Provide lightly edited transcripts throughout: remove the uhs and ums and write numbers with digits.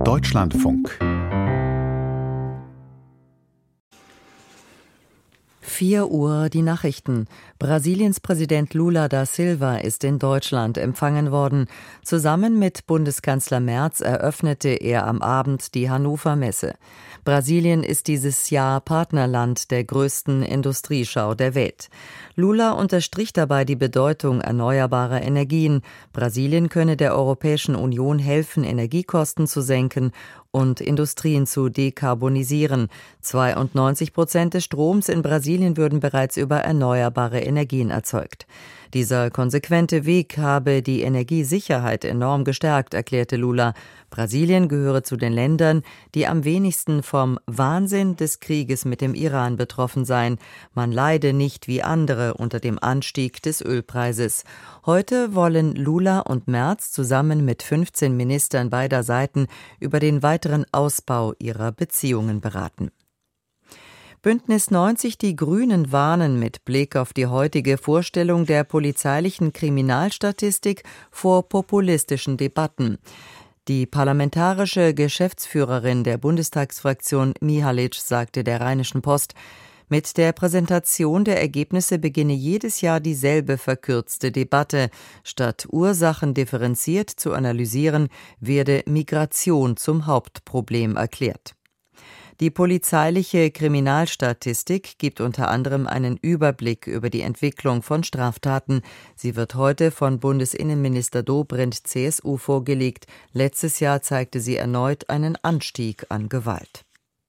Deutschlandfunk 4 Uhr die Nachrichten. Brasiliens Präsident Lula da Silva ist in Deutschland empfangen worden. Zusammen mit Bundeskanzler Merz eröffnete er am Abend die Hannover Messe. Brasilien ist dieses Jahr Partnerland der größten Industrieschau der Welt. Lula unterstrich dabei die Bedeutung erneuerbarer Energien. Brasilien könne der Europäischen Union helfen, Energiekosten zu senken und Industrien zu dekarbonisieren. 92% des Stroms in Brasilien würden bereits über erneuerbare Energien erzeugt. Dieser konsequente Weg habe die Energiesicherheit enorm gestärkt, erklärte Lula. Brasilien gehöre zu den Ländern, die am wenigsten vom Wahnsinn des Krieges mit dem Iran betroffen seien. Man leide nicht wie andere unter dem Anstieg des Ölpreises. Heute wollen Lula und Merz zusammen mit 15 Ministern beider Seiten über den weiteren Ausbau ihrer Beziehungen beraten. Bündnis 90 Die Grünen warnen mit Blick auf die heutige Vorstellung der polizeilichen Kriminalstatistik vor populistischen Debatten. Die parlamentarische Geschäftsführerin der Bundestagsfraktion Mihalic sagte der Rheinischen Post, mit der Präsentation der Ergebnisse beginne jedes Jahr dieselbe verkürzte Debatte. Statt Ursachen differenziert zu analysieren, werde Migration zum Hauptproblem erklärt. Die polizeiliche Kriminalstatistik gibt unter anderem einen Überblick über die Entwicklung von Straftaten. Sie wird heute von Bundesinnenminister Dobrindt CSU vorgelegt. Letztes Jahr zeigte sie erneut einen Anstieg an Gewalt.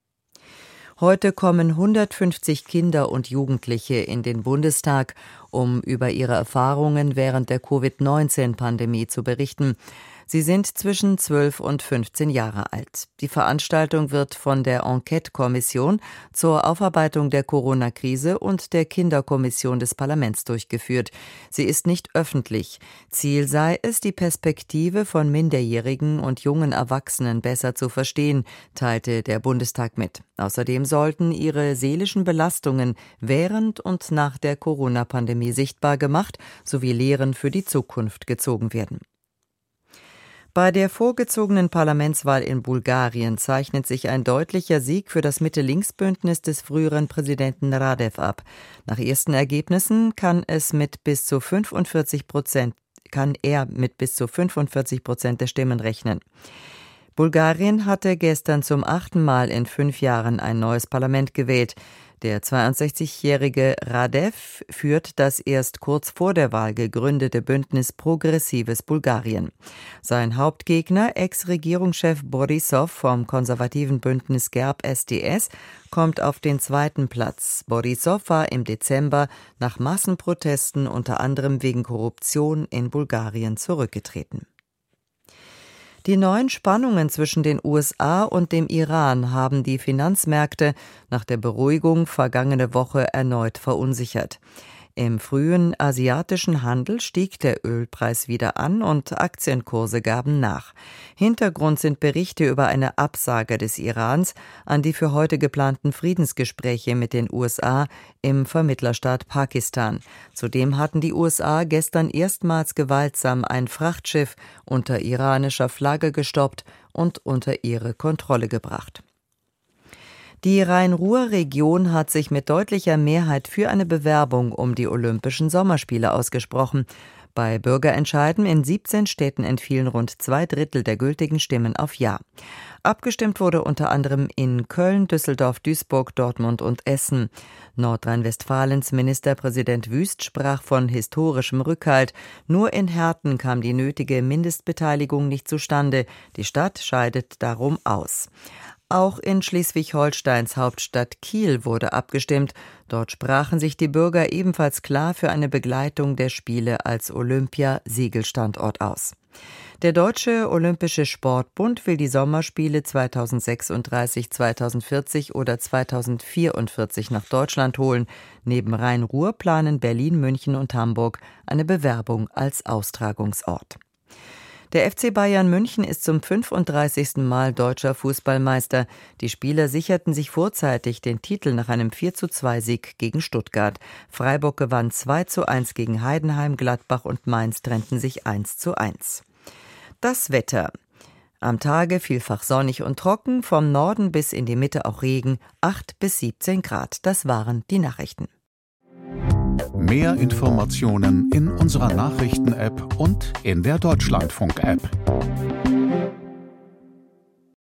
Heute kommen 150 Kinder und Jugendliche in den Bundestag, um über ihre Erfahrungen während der Covid-19-Pandemie zu berichten. Sie sind zwischen 12 und 15 Jahre alt. Die Veranstaltung wird von der Enquete-Kommission zur Aufarbeitung der Corona-Krise und der Kinderkommission des Parlaments durchgeführt. Sie ist nicht öffentlich. Ziel sei es, die Perspektive von Minderjährigen und jungen Erwachsenen besser zu verstehen, teilte der Bundestag mit. Außerdem sollten ihre seelischen Belastungen während und nach der Corona-Pandemie sichtbar gemacht sowie Lehren für die Zukunft gezogen werden. Bei der vorgezogenen Parlamentswahl in Bulgarien zeichnet sich ein deutlicher Sieg für das Mitte-Links-Bündnis des früheren Präsidenten Radev ab. Nach ersten Ergebnissen kann er mit bis zu 45% der Stimmen rechnen. Bulgarien hatte gestern zum 8. Mal in 5 Jahren ein neues Parlament gewählt. Der 62-jährige Radev führt das erst kurz vor der Wahl gegründete Bündnis Progressives Bulgarien. Sein Hauptgegner, Ex-Regierungschef Borissow vom konservativen Bündnis Gerb-SDS, kommt auf den 2. Platz. Borissow war im Dezember nach Massenprotesten unter anderem wegen Korruption in Bulgarien zurückgetreten. Die neuen Spannungen zwischen den USA und dem Iran haben die Finanzmärkte nach der Beruhigung vergangene Woche erneut verunsichert. Im frühen asiatischen Handel stieg der Ölpreis wieder an und Aktienkurse gaben nach. Hintergrund sind Berichte über eine Absage des Irans an die für heute geplanten Friedensgespräche mit den USA im Vermittlerstaat Pakistan. Zudem hatten die USA gestern erstmals gewaltsam ein Frachtschiff unter iranischer Flagge gestoppt und unter ihre Kontrolle gebracht. Die Rhein-Ruhr-Region hat sich mit deutlicher Mehrheit für eine Bewerbung um die Olympischen Sommerspiele ausgesprochen. Bei Bürgerentscheiden in 17 Städten entfielen rund 2/3 der gültigen Stimmen auf Ja. Abgestimmt wurde unter anderem in Köln, Düsseldorf, Duisburg, Dortmund und Essen. Nordrhein-Westfalens Ministerpräsident Wüst sprach von historischem Rückhalt. Nur in Herten kam die nötige Mindestbeteiligung nicht zustande. Die Stadt scheidet darum aus. Auch in Schleswig-Holsteins Hauptstadt Kiel wurde abgestimmt. Dort sprachen sich die Bürger ebenfalls klar für eine Begleitung der Spiele als Olympia-Siegelstandort aus. Der Deutsche Olympische Sportbund will die Sommerspiele 2036, 2040 oder 2044 nach Deutschland holen. Neben Rhein-Ruhr planen Berlin, München und Hamburg eine Bewerbung als Austragungsort. Der FC Bayern München ist zum 35. Mal deutscher Fußballmeister. Die Spieler sicherten sich vorzeitig den Titel nach einem 4:2-Sieg gegen Stuttgart. Freiburg gewann 2:1 gegen Heidenheim, Gladbach und Mainz trennten sich 1:1. Das Wetter. Am Tage vielfach sonnig und trocken, vom Norden bis in die Mitte auch Regen, 8 bis 17 Grad. Das waren die Nachrichten. Mehr Informationen in unserer Nachrichten-App und in der Deutschlandfunk-App.